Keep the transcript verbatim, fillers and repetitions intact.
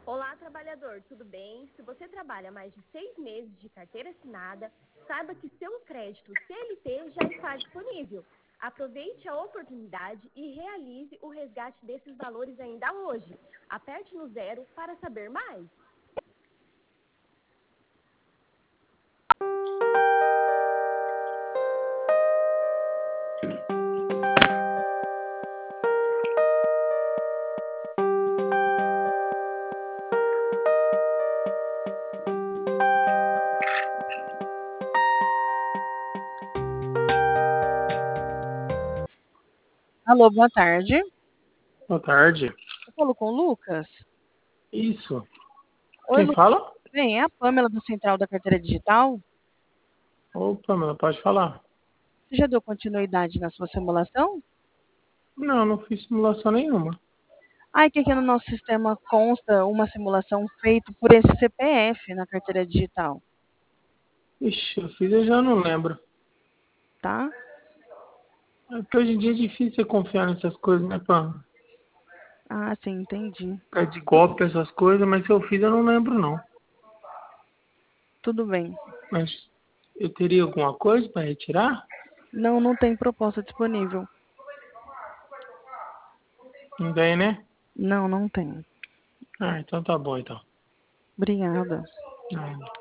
Olá, trabalhador, tudo bem? Se você trabalha mais de seis meses de carteira assinada, saiba que seu crédito C L T já está disponível. Aproveite a oportunidade e realize o resgate desses valores ainda hoje. Aperte no zero para saber mais. Alô, boa tarde. Boa tarde. Eu falo com o Lucas? Isso. Oi, Quem Lucas. fala? Tudo bem? É a Pamela do Central da Carteira Digital. Opa, meu, pode falar. Você já deu continuidade na sua simulação? Não, não fiz simulação nenhuma. Ah, que aqui no nosso sistema consta uma simulação feita por esse C P F na carteira digital, Ixi, eu fiz, eu já não lembro. tá? É porque hoje em dia é difícil você confiar nessas coisas, né, Pam? Ah, sim, entendi. É de golpe, essas coisas, mas se eu fiz, eu não lembro, não. Tudo bem. Mas eu teria alguma coisa para retirar? Não, não tem proposta disponível. Não tem, né? Não, não tem. Ah, então tá bom, então. Obrigada. Ah.